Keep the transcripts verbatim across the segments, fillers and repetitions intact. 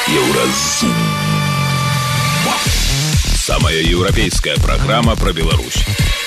Еўразум. Самая еўрапейская праграма пра Беларусь.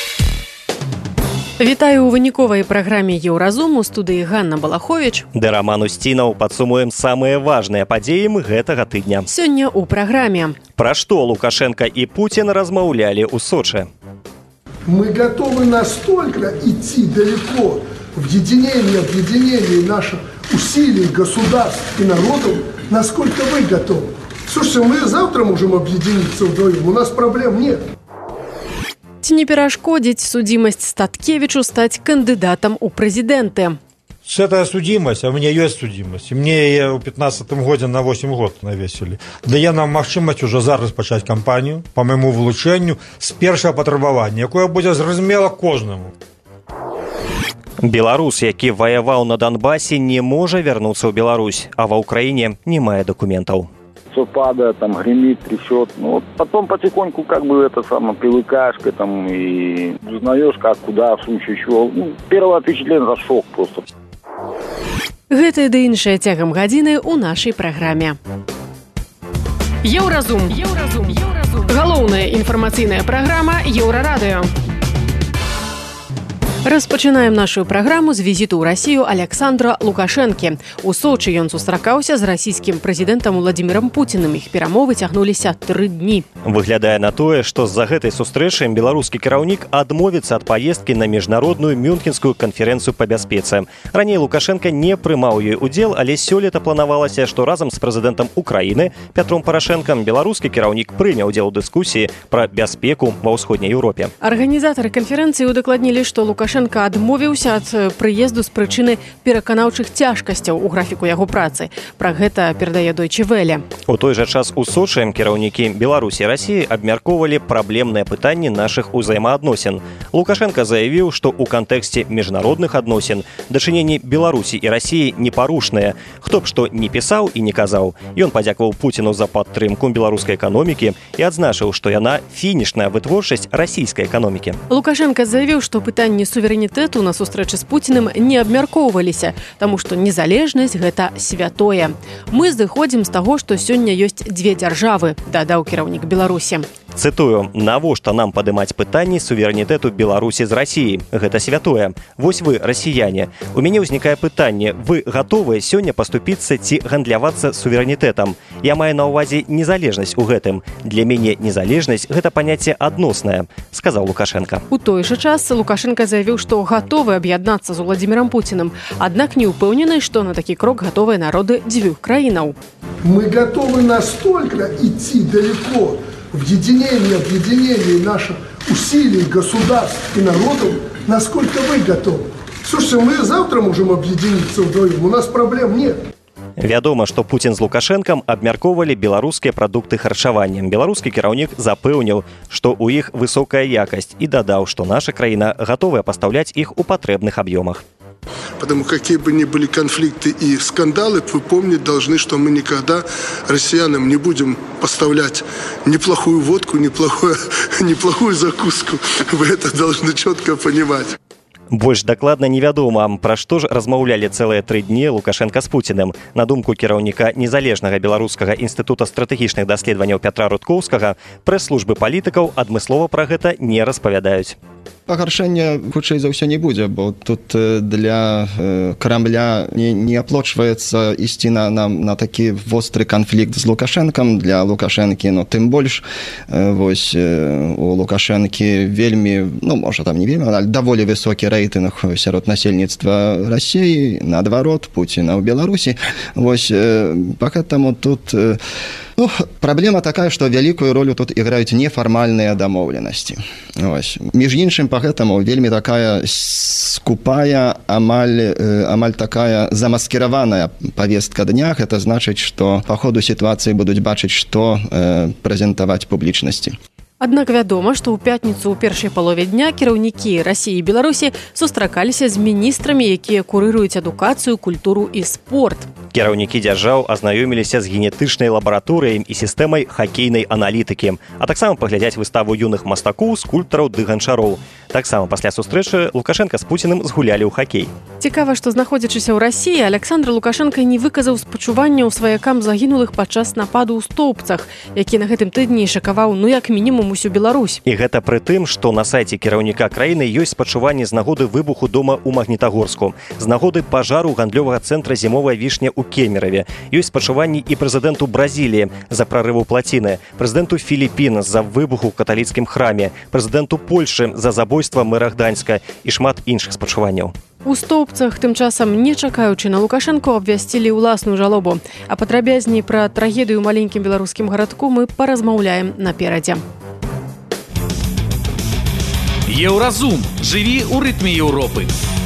Вітаю ў выніковай праграме Еўразум. У студыі Ганна Балахович. Ды Роман Устінаў. Падсумуем самыя важныя падзеі гэтага тыдня. Сёння ў праграме. Пра што Лукашенко і Путин размаўлялі ў Сочи. Мы готовы настолько идти далеко в единении, объединении наших усилий государств и народов, насколько вы готовы. Слушайте, мы завтра можем объединиться вдвоем, у нас проблем нет. Ці не перашкодзіць судзімасць Статкевичу стаць кандыдатам у прэзідэнты? Это судимость, а у меня есть судимость. И мне ее в пятнадцатом году на восемь год навесили. Дае нам магчымасць уже зараз пачаць кампанію по моему вылучэнню з першага патрабавання, якое будзе зразумела кожнаму. Беларус, які ваяваў на Донбассе, не можа вярнуцца ў Беларусь, а ва Украине не мае документаў. Все падает, там гремит, трясет. Ну, вот потом потихоньку как бы это самое привыкаешь к этому и узнаешь, как, куда, в случае чего. Ну, первое впечатление – это шок просто. Гэта ды іншае цягам гадзіны ў нашай праграме. Еўразум. Еўразум. Еўразум. Галоўная інфармацыйная праграма Еўрарадыё. Распачынаем нашу праграму з візіту ў Расію Александра Лукашэнкі. У Сочы ён сустракаўся з расійскім прэзідэнтам Владзімірам Пуціным. Іх перамовы цягнуліся тры дні. Выглядае на тое, што з-за гэтай сустрэчы беларускі кіраўнік адмовіцца ад паездкі на міжнародную мюнхенскую канферэнцыю па бяспецы. Раней Лукашенка не прымаў ёй удзел, але сёлета планавалася, што разам з прэзідэнтам Украіны Пятром Парашэнкам беларускі кіраўнік прыняў удзел у дыскусіі пра бяспеку ва ўсходняй Еўропе. Арганізатары канферэнцыі ўдакладнілі, што Лукашенка Лукашенко адмовіўся ад прыезду з прычыны пераканаўчых цяжкасцяў у графіку яго працы. Пра гэта перадае Deutsche Welle. У той жа час у Сочы кіраўнікі Беларусі і Расіі абмяркоўвалі праблемныя пытанні нашых узаемаадносін. Лукашенко заявіў, што ў кантэксце міжнародных адносін дачыненні Беларусі і Расіі непарушныя. Хто б што не пісаў і не казаў. Ён падзякаваў Пуціну за падтрымку беларускай эканомікі і адзначыў, што яна фінішная вытворчасць расійскай эканомікі. Лукашенко заявіў, што пытанні суверэнітэту на сустрэчы з Пуціным не абмяркоўваліся, таму што незалежнасць – гэта святое. Мы зыходзім з таго, што сёння ёсць дзве дзяржавы, дадаў кіраўнік Беларусі. Цытую, навошта нам падымаць пытанні суверэнітэту Беларусі з Расіяй? Гэта святое. Вось вы, расіяне. У мяне ўзнікае пытанне, вы гатовыя сёння паступіцца ці гандлявацца суверэнітэтам? Я маю на ўвазе незалежнасць у гэтым. Для мяне незалежнасць – гэта паняцце адноснае, сказаў Лукашенко. У той жа час Лукашенко заявіў, што гатовы аб'яднацца з Владзімірам Пуціным, аднак не ўпэўнены, што на такі крок гатовыя народы дзвюх краінаў. Мы готовы настолько идти далеко в единении, объединении наших усилий государств и народов, насколько вы готовы. Слушайте, мы завтра можем объединиться вдвоем, у нас проблем нет. Вядома, што Пуцін з Лукашэнкам абмяркоўвалі беларускія прадукты харчавання. Беларускі кіраўнік запэўніў, што ў іх высокая якасць і дадаў, што наша краіна гатовая пастаўляць іх у патрэбных аб'ёмах. Потому какие бы ни были конфликты и скандалы, вы помнить должны, что мы никогда россиянам не будем поставлять неплохую водку, неплохую, неплохую закуску. Вы это должны четко понимать. Больш дакладна невядома, пра што ж размаўлялі цэлыя тры дні Лукашенка з Пуціным. На думку кіраўніка незалежнага беларускага інстытута стратэгічных даследаванняў Пятра Рудкоўскага, прэс-службы палітыкаў адмыслова пра гэта не распавядаюць. Пагаршэння, хутчэй за ўсё, не будзе, бо тут для Крамля не, не аплочваецца ісці на, на, на такі востры канфлікт з Лукашэнкам. Для Лукашэнкі, ну, тым больш, вось, у Лукашэнкі вельмі, ну, можа, там не вельмі, але даволі высокі рэйтынг сярод насельніцтва Расіі, наадварот, Пуціна ў Беларусі. Вось, пакэтаму тут... Ну, праблема такая, што вялікую ролю тут іграюць нефармальныя дамоўленасці. Ось. Між іншым, пагэтаму вельмі такая скупая, амаль, амаль такая замаскіраваная павестка дня. Гэта значыць, што па ходу сітуацыі будуць бачыць, што э, прэзентаваць публічнасці. Аднак вядома, што ў пятніцу ў першай палове дня кіраўнікі Расіі і Беларусі сустракаліся з міністрамі, якія курыруюць адукацыю, культуру і спорт. Кіраўнікі дзяржаў азнаёміліся з генетычнай лабараторыяй і сістэмай хакейнай аналітыкі, а таксама паглядзяць выставу юных мастакоў, скульптараў ды ганчароў. Таксама пасля сустрэчы Лукашенка з Пуціным згулялі ў хакей. Цікава, што знаходзячыся ў Расіі, Александр Лукашенка не выказаў спачуванняў сваякам загінулых падчас нападу ў Стоўбцах, які на гэтым тыдні шакаваў, ну як мінімум усю Беларусь. І гэта пры тым, што на сайце кіраўніка краіны ёсць спачуванні з нагоды выбуху дома ў Магнітагорску, з нагоды пажару гандлёвага цэнтра «Зімовая вішня» ў Кемераве. Ёсць спачуванні і прэзідэнту Бразіліі за прарыву плаціны, прэзідэнту Філіпін за выбуху ў каталіцкім храме, прэзідэнту Польшы за забойства мэра Гданьска і шмат іншых спачуванняў. У Стоўбцах тым часам, не чакаючы на Лукашэнку, абвясцілі ўласную жалобу. А падрабязней пра трагедыю ў маленькім беларускім гарадку мы паразмаўляем наперадзе. Еўразум. Жыві ў рытме Еўропы.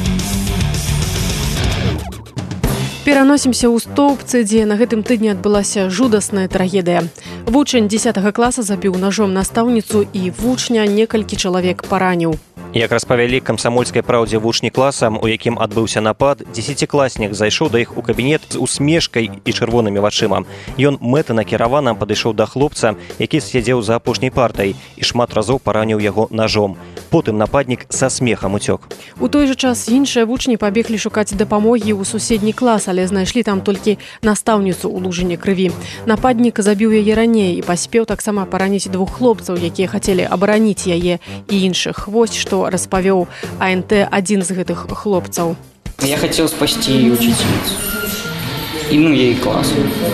Пераносімся ў Стоўбцы, дзе на гэтым тыдні адбылася жудасная трагедыя. Вучань дзесятага класа забіў ножом настаўніцу і вучня некалькі чалавек параніў. Як распавялі камсамольскай праўдзе вучні класа, у якім адбыўся напад, дзесяцікласнік зайшоў да іх у кабінет з усмешкай і чырвонымі вачыма. Ён мэтанакіравана падышоў да хлопца, які сядзеў за апошняй партай, і шмат разоў параніў яго ножом. Потым нападнік са смехам уцёк. У той жа час іншыя вучні пабеглі шукаць дапамогі ў суседні клас, але знайшлі там толькі настаўніцу ў лужыне крыві. Нападнік забіў яе раней і паспеў таксама параніць двух хлопцаў, якія хацелі абараніць яе і іншых. Вось што распавёў А Н Т адзін з гэтых хлопцаў. Я хотел спасти учительницу. И ну ей класс.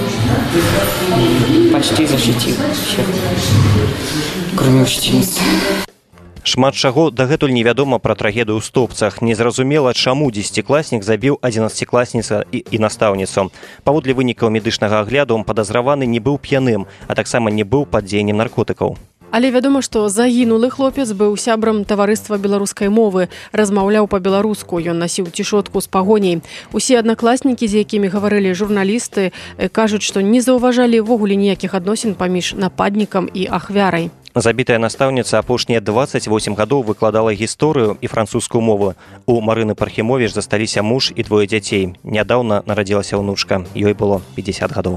Почти защитил всех, кроме учительницы. Шмат чаго дагэтуль невядома пра трагедыю ў Стоўбцах. Незразумела, чаму дзесяцікласнік забіў адзінаццацікласніца і, і настаўніцу. Паводле вынікаў медычнага агляду падазраваны не быў п'яным, а таксама не быў пад дзеяннем наркотыкаў. Але вядома, што загінулы хлопец быў сябрам таварыства беларускай мовы, размаўляў па-беларуску, ён насіў цішотку з пагоняй. Усе аднакласнікі, з якімі гаварылі журналісты, кажуць, што не заўважалі ўвогуле ніякіх адносін паміж нападнікам і ахвярай. Забітая настаўніца апошнія дваццаць восем гадоў выкладала гісторыю і французскую мову. У Марыны Пархімовіч засталіся муж і двое дзяцей. Нядаўна нарадзілася ўнучка, ёй было пятьдесят гадоў.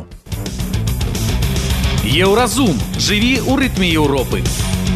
Еўразум. Жыві ў рытме Еўропы.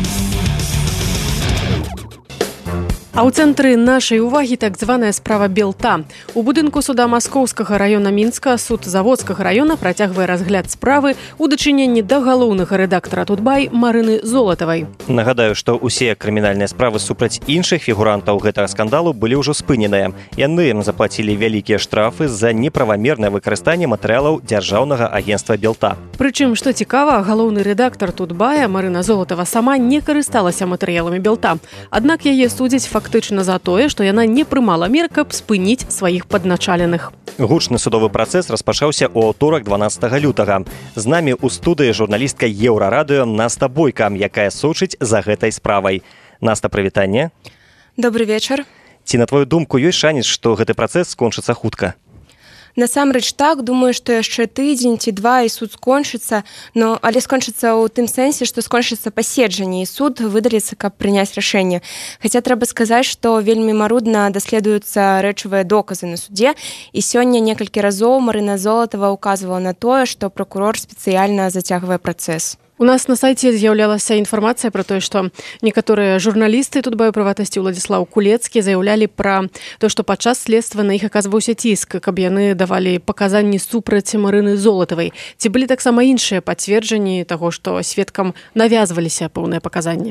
А ў цэнтры нашай увагі так званая справа Белта. У будынку суда Маскоўскага раёна Мінска суд Заводскага раёна працягвае разгляд справы ў дачыненні да галоўнага рэдактара Тутбай Марыны Золатавай. Нагадаю, што ўсе крымінальныя справы супраць іншых фігурантаў гэтага скандалу былі ўжо спыненыя. Яны заплацілі вялікія штрафы за неправамернае выкарыстанне матэрыялаў дзяржаўнага агенцтва Белта. Прычым, што цікава, галоўны рэдактар Тутбая Марына Золатава сама не карысталася матэрыяламі Белта. Аднак яе судзяць фактычна фактычна за тое, што яна не прымала мер, каб спыніць сваіх падначаленых. Гучны судовы працэс распачаўся ў аўторак дванаццатага лютага. З намі ў студыі журналістка Еўрарадыё Наста Бойка, якая сочыць за гэтай справай. Наста, прывітанне. Добры вечар. Ці, на твою думку, ёсць шанец, што гэты працэс скончыцца хутка? Насамрэч так, думаю, што яшчэ тыдзень ці два і суд скончыцца, но але скончыцца ў тым сэнсе, што скончыцца паседжанне і суд выдаліцца, каб прыняць рашэнне. Хаця трэба сказаць, што вельмі марудна даследуюцца рэчавыя доказы на судзе, і сёння некалькі разоў Марына Золатава указвала на тое, што пракурор спецыяльна зацягвае працэс. У нас на сайце з'яўлялася інфармацыя пра тое, што некаторыя журналісты Тутбай у прыватнасці Уладзіслаў Кулецкі заяўлялі пра то, што падчас следства на іх аказваўся ціск, каб яны давалі паказанні супраць Марыны Золатавай. Ці былі таксама іншыя пацверджанні таго, што сведкам навязваліся пэўныя паказанні?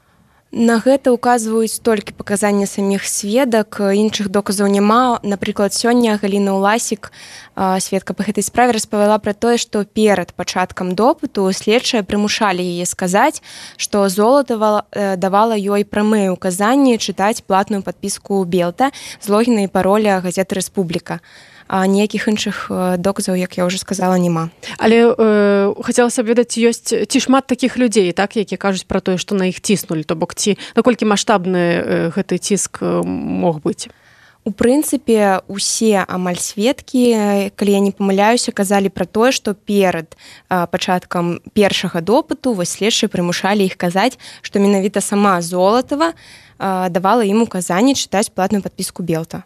На гэта указваюць толькі паказанні саміх сведак, іншых доказаў няма. Напрыклад, сёння Галіна Уласік, сведка па гэтай справе, распавяла пра тое, што перад пачаткам допыту следчыя прымушалі яе сказаць, што Золатава давала ёй прамыя ўказанні чытаць платную падпіску Белта з логіна і пароля газеты «Рэспубліка». А ніякіх іншых доказаў, як я ўжо сказала, няма. Але э, хацелася б ведаць, ёсць ці шмат такіх людзей, так, якія кажуць пра тое, што на іх ціснулі, то бок ці наколькі маштабны э, гэты ціск э, мог быць? У прынцыпе, усе амаль сведкі, калі я не памыляюся, казалі пра тое, што перад а, пачаткам першага допыту вось следчыя прымушалі іх казаць, што менавіта сама Золатава а, давала ім указанні чытаць платную падпіску Белта.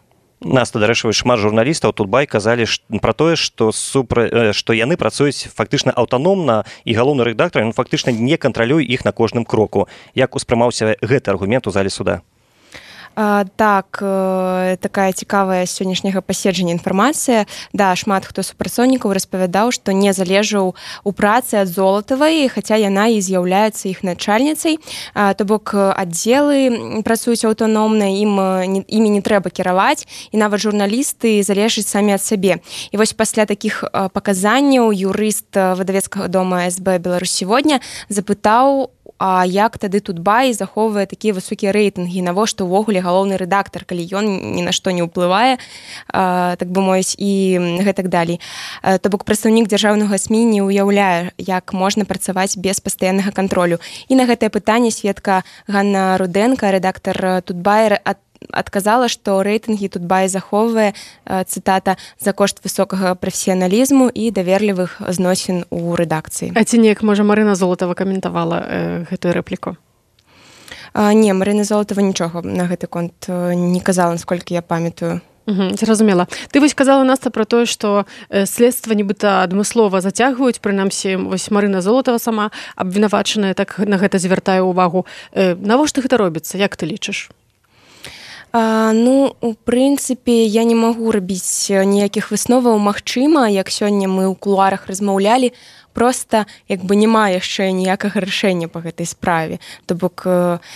Наста, дарэчы, шмат журналістаў Тутбай казалі пра тое, што супра... што яны працуюць фактычна аўтаномна і галоўны рэдактар фактычна не кантралюе іх на кожным кроку. Як успрымаўся гэты аргумент у зале суда? А, так, э, такая цікавая з сённяшняга паседжання інфармацыя. Да, шмат хто супрацоўнікаў распавядаў, што не залежаў у працы ад Золатавай, хаця яна і з'яўляецца іх начальніцай. А, то бок аддзелы працуюць аўтаномна, ім, не, імі не трэба кіраваць, і нават журналісты залежаць самі ад сябе. І вось пасля такіх паказанняў юрыст выдавецкага дома эс бэ «Беларусь сегодня» запытаў, а як тады Тутбай захоўвае такія высокія рэйтынгі, навошта ўвогуле галоўны рэдактар, калі ён ні на што не ўплывае, а, так бы мовіць, і гэтак далей. А, то бок прадстаўнік дзяржаўнага СМІ не ўяўляе, як можна працаваць без пастаяннага кантролю. І на гэтае пытанне сведка Ганна Руденко, рэдактар Тутбай, ад адказала, што рэйтынгі Тутбай захоўвае, цытата, за кошт высокага прафесіяналізму і даверлівых зносін у рэдакцыі. А ці неяк, можа, Марына Золатава каментавала э, гэтую рэпліку? А, не, Марына Золатава нічога на гэты конт не казала, насколькі я памятаю. Угу, зразумела. Ты вось казала, Наста, пра тое, што следства нібыта адмыслова зацягваюць, прынамсі, вось Марына Золатава сама абвінавачаная, так на гэта звяртае ўвагу. Э, навошта гэта робіцца, як ты лічыш? А, ну, у прынцыпе, я не магу рабіць ніякіх высноваў. Магчыма, як сёння мы ў кулуарах размаўлялі, проста як бы няма яшчэ ніякага рашэння па гэтай справе. То бок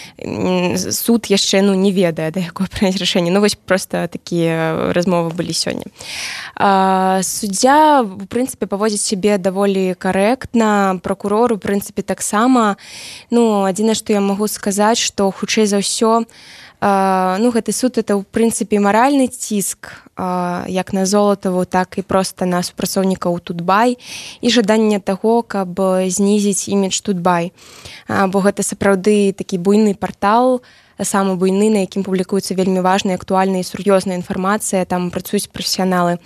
суд яшчэ ну, не ведае, да якое прыняць рашэнне. Ну, вось проста такія размовы былі сёння. А, суддзя, у прынцыпе, паводзіць сябе даволі карэктна, пракурор, у прынцыпе, таксама. Ну, адзінае, што я магу сказаць, што хутчэй за ўсё, Uh, ну, гэты суд это ў прынцыпе маральны ціск uh, як на Золатаву, так і проста на супрацоўнікаў Тутбай і жаданне таго, каб знізіць імідж Тутбай. Uh, бо гэта сапраўды такі буйны партал, самы буйны, на якім публікуецца вельмі важная, актуальная і сур'ёзная інфармацыя, там працуюць прафесіяналы.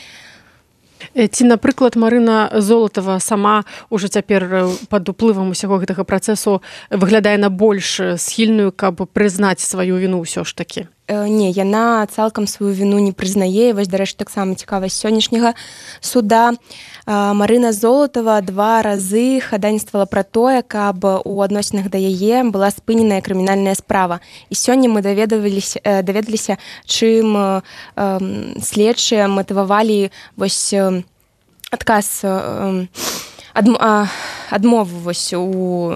Ці, напрыклад, Марына Золатава сама ўжо цяпер пад уплывам усяго гэтага працэсу выглядае на больш схільную, каб прызнаць сваю віну ўсё ж такі? Не, яна цалкам сваю віну не прызнае. Вось, дарэчы, таксама цікавасць сённяшняга суда. Марына Золатава два разы хадайніцтвала пра тое, каб у адносінах да яе была спыненая крымінальная справа. І сёння мы даведаліся, даведаліся чым э, следчыя матывавалі вось адказ э, адм, э, адмову вось у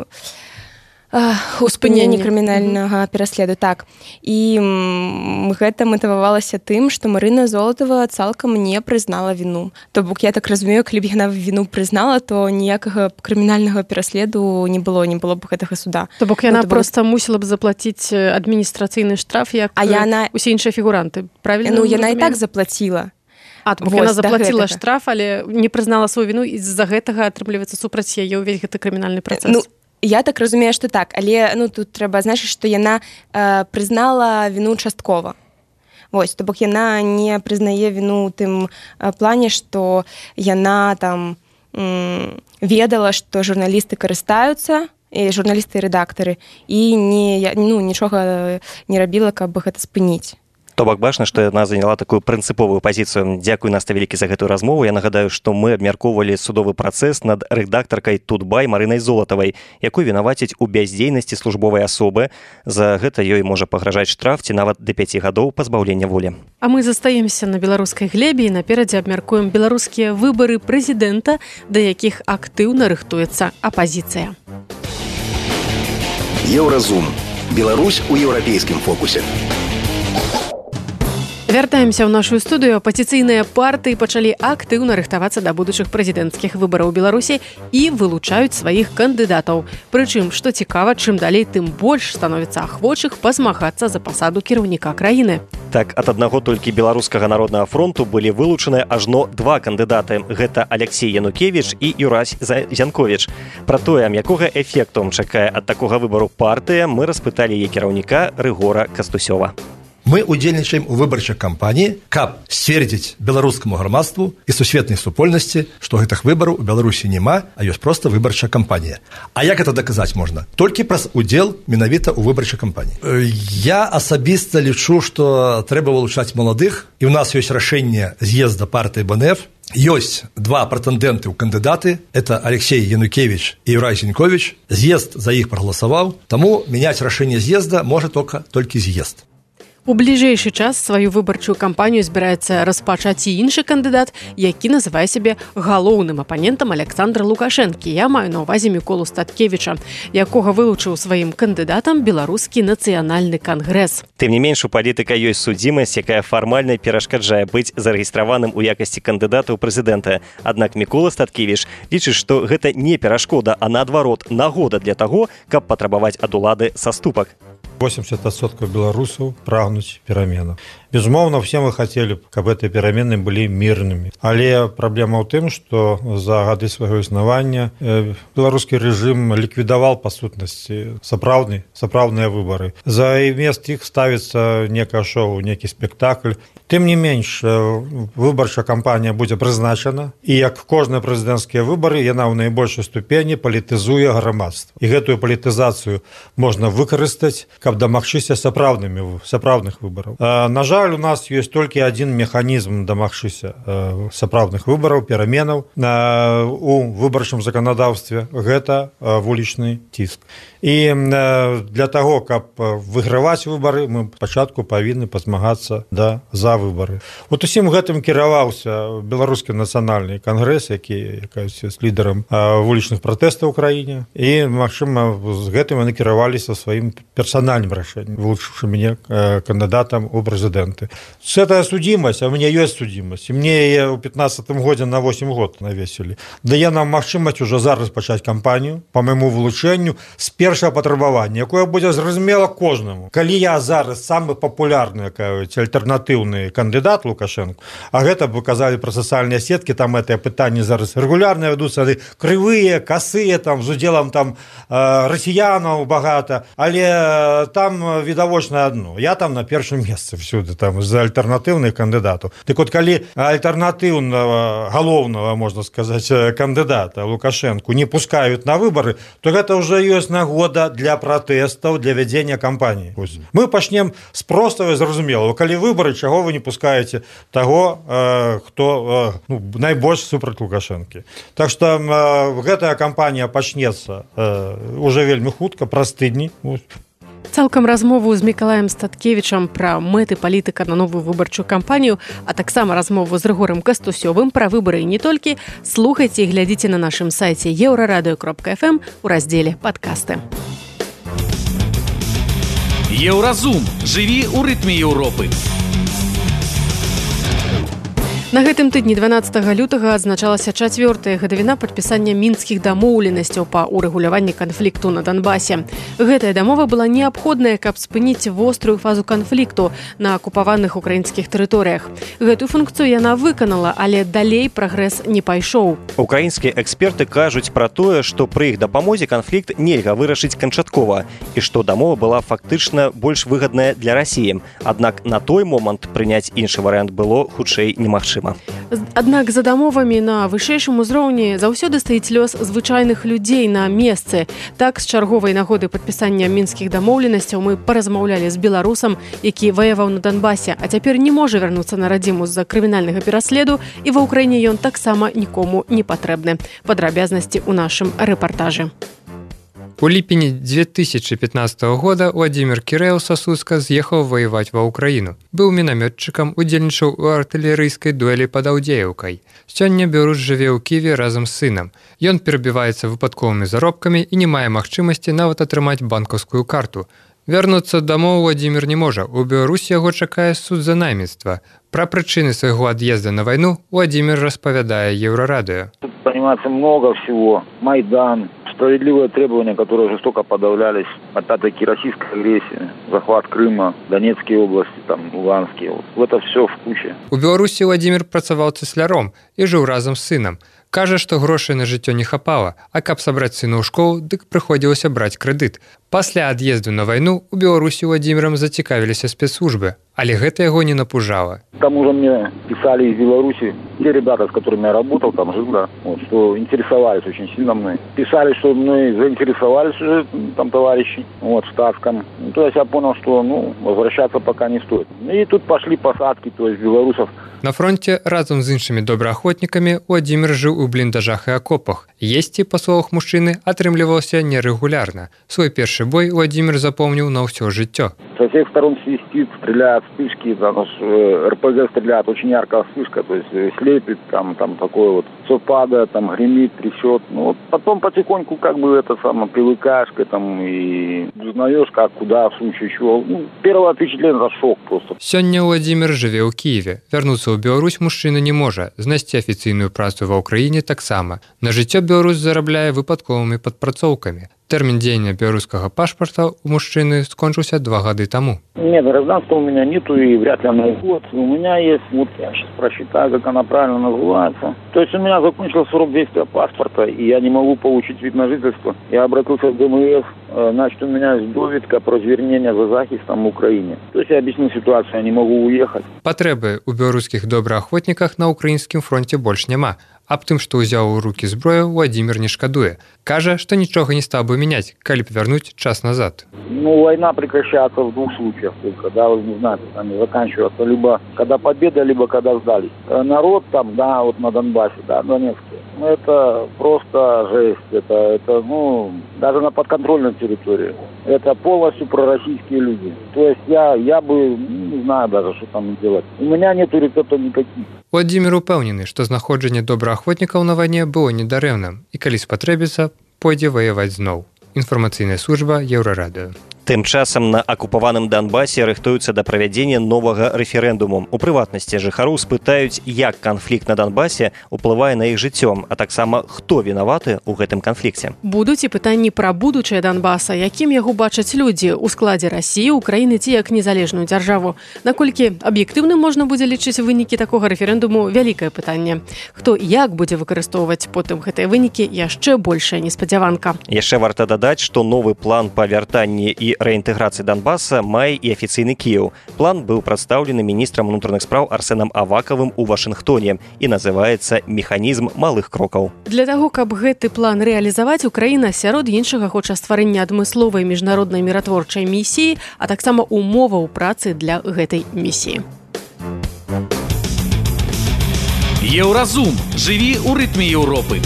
у спыненні крымінальнага пераследу, так. І гэта матывавалася тым, што Марына Золатава цалкам не прызнала віну. То бок, я так разумею, калі б яна віну прызнала, то ніякага крымінальнага пераследу не было, не было б гэтага суда. То бок, яна ну, проста бок... мусіла б заплаціць адміністрацыйны штраф, як а яна... усе іншыя фігуранты, правильно? Ну, яна і так заплаціла. А, то бок, яна заплаціла штраф, але не прызнала сваю віну, і з-за гэтага атрымліваецца супраць яе ўвесь гэты крымінальны працэс. Ну, я так разумею, што так, але ну, тут трэба азначыць, што яна э, прызнала віну часткова. Вось, то бок яна не прызнае віну ў тым э, плане, што яна там м, ведала, што журналісты карыстаюцца, і журналісты і рэдактары, і не, ну, нічога не рабіла, каб гэта спыніць. То бок бачна, што яна заняла такую прынцыповую пазіцыю. Дзякуй, Наста, вялікі за гэтую размову. Я нагадаю, што мы абмяркоўвалі судовы працэс над рэдактаркай Тутбай Марынай Золатавай, якую вінаваціць у бяздзейнасці службовай асобы. За гэта ёй можа пагражаць штраф ці нават да пяці гадоў пазбаўлення волі. А мы застаемся на беларускай глебе і наперадзе абмяркуем беларускія выбары прэзідэнта, да якіх актыўна рыхтуецца апазіцыя. Еўразум. Беларусь у еўрапейскім фокусе. Вяртаемся ў нашу студыю. Апазіцыйныя партыі пачалі актыўна рыхтавацца да будучых прэзідэнцкіх выбараў у Беларусі і вылучаюць сваіх кандыдатаў. Прычым, што цікава, чым далей, тым больш становіцца ахвочых пазмагацца за пасаду кіраўніка краіны. Так, ад аднаго толькі беларускага народнага фронту былі вылучаныя ажно два кандыдаты. Гэта Алексей Янукевіч і Юрась Зянковіч. Пра тое, якога эфекту чакае ад такога выбару партыя, мы распыталі яе кіраўніка Рыгора Кастусёва. Мы удзельнічаем у выбарчай кампаніі, каб сцвердзіць беларускаму грамадству і сусветнай супольнасці, што гэтых выбараў у Беларусі няма, а ёсць проста выбарчая кампанія. А як гэта даказаць можна? Толькі праз удзел менавіта ў выбарчай кампаніі. Я асабіста лічу, што трэба вылучаць маладых, і ў нас ёсць рашэнне з'езда партыі бэ эн эф. Ёсць два прэтэндэнты ў кандыдаты, это Алексей Янукевич і Юрай Зінькович. З'езд за іх прагаласаваў, таму мяняць рашэнне з'езда можа тока толькі з'езд. У бліжэйшы час сваю выбарчую кампанію збіраецца распачаць і іншы кандыдат, які называе сябе галоўным апанентам Александра Лукашэнкі. Я маю на ўвазе Міколу Статкевіча, якога вылучыў сваім кандыдатам беларускі нацыянальны кангрэс. Тым не менш, у палітыка ёсць судзімасць, якая фармальна перашкаджае быць зарэгістраваным у якасці кандыдата ў прэзідэнта. Аднак Мікола Статкевіч лічыць, што гэта не перашкода, а наадварот, нагода для таго, каб патрабаваць ад улады саступак. восемьдесят процентов белорусов прагнуць пераменаў. Безумоўна, все мы хотели, каб гэтыя перамены былі мірнымі. Але праблема ў тым, што за гады свайго існавання беларускі рэжым ліквідаваў па сутнасці сапраўдны, сапраўдныя выбары. За мест іх ставіцца некае шоу, некі спектакль. Тым не менш, выбарчая кампанія будзе прызначана, і як кожныя прэзідэнцкія выбары, яна ў найбольшай ступені палітызуе грамадства. І гэтую палітызацыю можна выкарыстаць, каб дамагчыся сапраўднымі сапраўдных выбараў. На жаль, у нас ёсць толькі адзін механізм дамагчыся сапраўдных выбараў, пераменаў у выбарчым заканадаўстве. Гэта вулічны ціск. І для таго, каб выйграваць выбары, мы спачатку павінны пазмагацца да за выбары. Вот усім гэтым кіраваўся беларускі нацыянальны кангрэс, які якаясь з лідарам вулічных пратэстаў у краіне. І, магчыма, з гэтым яны кіраваліся сваім персанальным рашэннем, вылучыўшы мяне кандыдатам у прэзідэнты. Гэта судзімасць, а у мяне ёсць судзімасць. І мне яе ў пятнадцатым годзе на восемь год навесілі. Дае нам магчымасць ужо зараз пачаць кампанію па майму вылучэнню з першага патрабавання, якое будзе зразумела кожнаму. Калі я зараз самы папулярны, кажуць, альтэрнатыўны кандыдат Лукашэнку, а гэта вы казалі пра сацыяльныя сеткі, там гэтыя пытанні зараз рэгулярна вядуцца, крывыя, касыя, там з удзелам там расіянаў багата, але там відавочна адно. Я там на першым месцы всюды, там з альтэрнатыўных кандыдатаў. Дык от калі альтэрнатыўнага, галоўнага, можна сказаць, кандыдата Лукашэнку не пускаюць на выбары, то гэта ўжо ёсць нагода для пратэстаў, для вядзення кампаніі. Мы пачнем з простага зразумелага. Калі выбары, чаго вы не пускаеце таго, хто ну, найбольш супраць Лукашэнкі. Так што гэтая кампанія пачнецца уже вельмі хутка, праз тыдні. Цалкам размову з Мікалаем Статкевічам пра мэты палітыка на новую выбарчую кампанію, а таксама размову з Рыгорам Кастусёвым пра выбары і не толькі, слухайце і глядзіце на нашым сайце еўрарадыё кропка эф эм у раздзеле «Падкасты». Еўразум. Жыві ў рытме Еўропы. На гэтым тыдні дванаццатага лютага адзначалася чацвёртая гадавіна падпісання мінскіх дамоўленасцяў па урэгуляванні канфлікту на Донбасе. Гэтая дамова была неабходная, каб спыніць вострую фазу канфлікту на акупаваных украінскіх тэрыторыях. Гэтую функцыю яна выканала, але далей прагрэс не пайшоў. Украінскія эксперты кажуць пра тое, што пры іх дапамозе канфлікт нельга вырашыць канчаткова і што дамова была фактычна больш выгадная для Расіі. Аднак на той момант прыняць іншы варыянт было хутчэй немагчыма. Аднак за дамовамі на вышэйшым узроўні заўсёды стаіць лёс звычайных людзей на месцы. Так, з чарговай нагоды падпісання мінскіх дамоўленасцяў мы паразмаўлялі з беларусам, які ваяваў на Донбасе, а цяпер не можа вярнуцца на радзіму з-за крымінальнага пераследу, і ва ўкраіне ён таксама нікому не патрэбны. Падрабязнасці ў нашым рэпартажы. У ліпені две тысячи пятнадцатого года Владимир Киреев са Слуцка з'ехаў ваяваць ва Ўкраіну. Быў мінамётчыкам, удзельнічаў у артылерыйскай дуэлі пад Аўдзееўкай. Сёння беларус жыве ў Кіеве разам з сынам. Ён перабіваецца выпадковымі заробкамі і не мае магчымасці нават атрымаць банкаўскую карту. Вярнуцца дамоў Владимир не можа. У Беларусі яго чакае суд за найміцтва. Пра прычыны свайго ад'езда на вайну Владимир распавядае Еўрарадыё. Тут, понимаете, много всего. Майдан, справедливые требования, которые жестоко подавлялись, опять-таки российская агрессия, захват Крыма, Донецкие области, там, Луганские. Вот. В это все в куче. У Беларусі Владимир працаваў цесляром і жыў разам з сынам. Кажа, што грошай на жыццё не хапала, а каб сабраць сына ў школу, дык прыходзілася браць крэдыт. Пасля ад'езду на вайну у Беларусі Владимирам зацікавіліся спецслужбы, Але гэта яго не напужала. К тому же мне писали из Беларуси те ребята, с которыми я работал, там жил, да, вот, что интересовались очень сильно мной. Писали, что мной заинтересовались уже там товарищи, вот, в штатском. Ну, то есть я понял, что, ну, возвращаться пока не стоит. И тут пошли посадки, то есть белорусов. На фронте разам з іншымі добраахвотнікамі Уладзімір жыў у бліндажах і акопах. Есці, па словах мужчыны, атрымліваўся нерэгулярна. Свой першы бой Уладзімір запомніў на ўсё жыццё. Со всех сторон свистит, стреляют вспышки, там, эр пэ гэ стреляет, очень яркая вспышка, то есть слепит, там, там такое вот, все падает, там гремит, трясет. Ну, вот потом потихоньку как бы это самое, привыкаешь к этому и узнаешь, как, куда, в случае чего. Ну, первое впечатление – это шок просто. Сёння Уладзімір жыве ў Кіеве. Вярнуцца ў Беларусь мужчына не можа, знайсці афіцыйную працу ва ўкраіне таксама. На жыццё беларус зарабляе выпадковымі падпрацоўкамі. Термин дзеяння белорусского паспорта у мужчины скончился два года тому. Нет, гражданства у меня нету и вряд ли она будет. У меня есть, вот я сейчас просчитаю, как она правильно называется. То есть у меня закончился срок действия паспорта, и я не могу получить вид на жительство. Я обратился в дэ эм эс, значит, у меня есть довідка про звернение за захистом в Украине. То есть я объяснил ситуацию, я не могу уехать. Патрэбы у белорусских добраахвотніках на украінскім фронте больш няма. Аб тым, што ўзяў у рукі зброю, Уладзімір не шкадуе. Кажа, што нічога не стаў бы мяняць, калі б вярнуць час назад. Ну, война прекращается в двух случаях только, да, вы не знаете, там заканчивается либо когда победа, либо когда сдались. Народ там, да, вот на Донбассе, да, Донецке, ну, это просто жесть, это, это, ну, даже на подконтрольной территории. Это полностью пророссийские люди. То есть я, я бы, не знаю даже, что там делать. У меня нету рецептов никаких. Уладзімір упэўнены, што знаходжанне добраахвотнікаў на вайне было недарэмным і калі спатрэбіцца, пойдзе ваяваць зноў. Інфармацыйная служба Еўрарадыё. Тым часам на акупаваным Донбасе рыхтуюцца да правядзення новага рэферэндуму. У прыватнасці жыхароў спытаюць, як канфлікт на Донбасе уплывае на іх жыццё, а таксама хто вінаваты ў гэтым канфлікце. Будуць і пытанні пра будучае Донбаса, якім яго бачаць людзі ў складзе Расіі, Украіны ці як незалежную дзяржаву. Наколькі аб'ектыўным можна будзе лічыць вынікі такога рэферэндуму, вялікае пытанне. Хто і як будзе выкарыстоўваць потым гэтыя вынікі, яшчэ большая неспадзяванка. Яшчэ варта дадаць, што новы план па вяртанні і рэінтэграцыі Донбаса мае і афіцыйны Кіеў. План быў прадстаўлены міністрам унутраных спраў Арсенам Авакавым у Вашынгтоне і называецца «Механізм малых крокаў». Для таго, каб гэты план рэалізаваць, Украіна сярод іншага хоча стварэння адмысловай міжнароднай міратворчай місіі, а таксама умоваў працы для гэтай місіі. Еўразум. Жыві ў рытме Еўропы.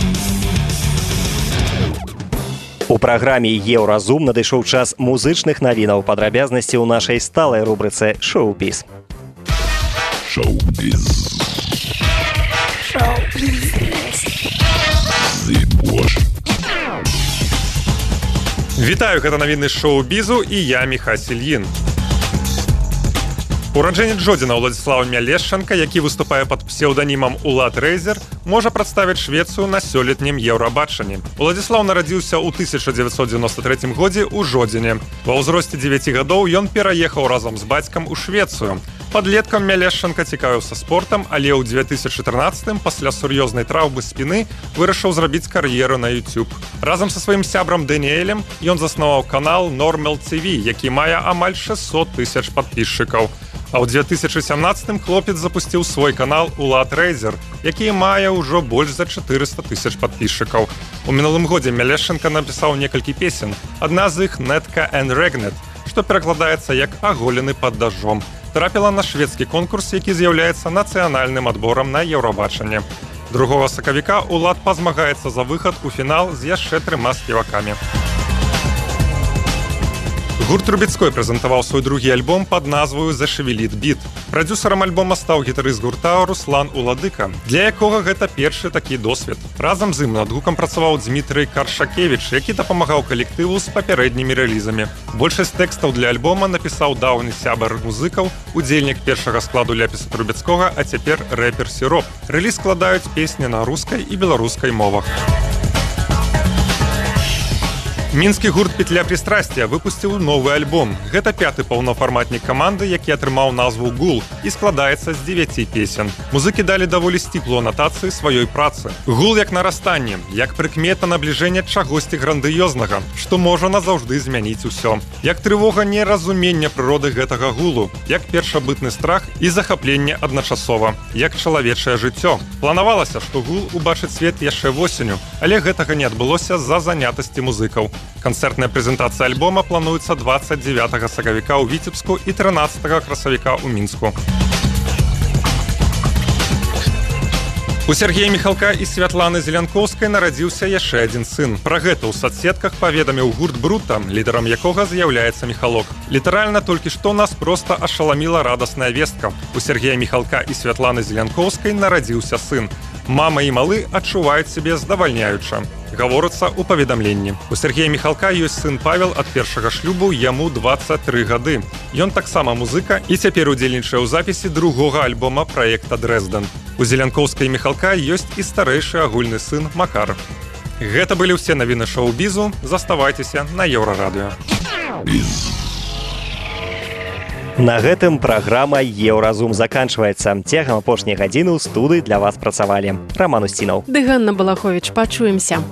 У праграме «Еўразум» надышоў час музычных навінаў, падрабязнасці ў нашай сталай рубрыцы «Шоу-біз». Шоу-біз. Шоу-біз. Вітаю, гэта навіны шоу-бізу і я Міхась Ільін. Ураджэнец Жодзіна Уладзіслаў Мялешчанка, які выступае пад псеўданімам Улад Рэйзер, можа прадставіць Швецыю на сёлетнім Еўрабачанні. Уладзіслаў нарадзіўся ў тысяча дзевяцьсот дзевяносто трэцім годзе ў Жодзіне. Ва ўзросце дзевяці гадоў ён пераехаў разам з бацькам у Швецыю. Падлеткам Мялешчанка цікавіўся спортам, але ў две тысячы трынаццатым пасля сур'ёзнай траўмы спіны вырашыў зрабіць кар'еру на YouTube. Разам са сваім сябрам Дэніэлем ён заснаваў канал Нормал Ти Ви, які мае амаль шэсцьсот тысяч падпісчыкаў. А ў две тысячы сямнаццатым хлопец запусціў свой канал Улад Рэйзер, які мае ўжо больш за чатырыста тысяч падпісчыкаў. У мінулым годзе Мялешчанка напісаў некалькі песен. Адна з іх «Нетка and Рэгнет», што перакладаецца як «аголены пад дажджом». Трапіла на шведскі конкурс, які з'яўляецца нацыянальным адборам на Еўрабачанне. другога сакавіка Улад пазмагаецца за выхад у фінал з яшчэ трыма спевакамі. Гурт Трубецкой прэзентаваў свой другі альбом пад назваю «Зашевеліт біт». Прадзюсарам альбома стаў гітарыст гурта Руслан Уладыка, для якога гэта першы такі досвед. Разам з ім над гукам працаваў Дмітрый Каршакевіч, які дапамагаў калектыву з папярэднімі рэлізамі. Большасць тэкстаў для альбома напісаў даўні сябар музыкаў, удзельнік першага складу Ляпіса Трубецкога, а цяпер рэпер Сіроп. Рэліз складаюць песні на рускай і беларускай мовах. Мінскі гурт «Петля пристрастия» выпусціў новы альбом. Гэта пяты паўнафарматнік каманды, які атрымаў назву «Гул» і складаецца з дзевяці песен. Музыкі далі даволі сціплу анатацыі сваёй працы. Гул як нарастанне, як прыкмета набліжэння чагосьці грандыёзнага, што можа назаўжды змяніць усё. Як трывога неразумення прыроды гэтага гулу, як першабытны страх і захапленне адначасова, як чалавечае жыццё. Планавалася, што гул убачыць свет яшчэ восенню, але гэтага не адбылося з-за занятасці музыкаў. Канцэртная прэзентацыя альбома плануецца дваццаць дзевятага сакавіка ў Віцебску і трынаццатага красавіка ў Мінску. У Сергея Міхалка і Святланы Зелянкоўскай нарадзіўся яшчэ адзін сын. Пра гэта ў сацсетках паведаміў гурт «Брута», лідарам якога з'яўляецца Міхалок. Літаральна толькі што нас проста ашаламіла радасная вестка. У Сергея Міхалка і Святланы Зелянкоўскай нарадзіўся сын. Мама і малы адчуваюць сябе здавальняюча. Гаворыцца ў паведамленні. У Сергея Міхалка ёсць сын Павел ад першага шлюбу, яму дваццаць тры гады. Ён таксама музыка і цяпер удзельнічае ў запісе другога альбома праекта «Дрэздэн». У Зелянкоўскай і Міхалка ёсць і старэйшы агульны сын Макар. Гэта былі ўсе навіны шоу-бізу. Заставайцеся на Еўрарадыё. На гэтым праграма «Еўразум» заканчваецца. Цягам апошняй гадзіны ў студыі для вас працавалі Раман Усцінаў. Ды Ганна Балаховіч, пачуемся.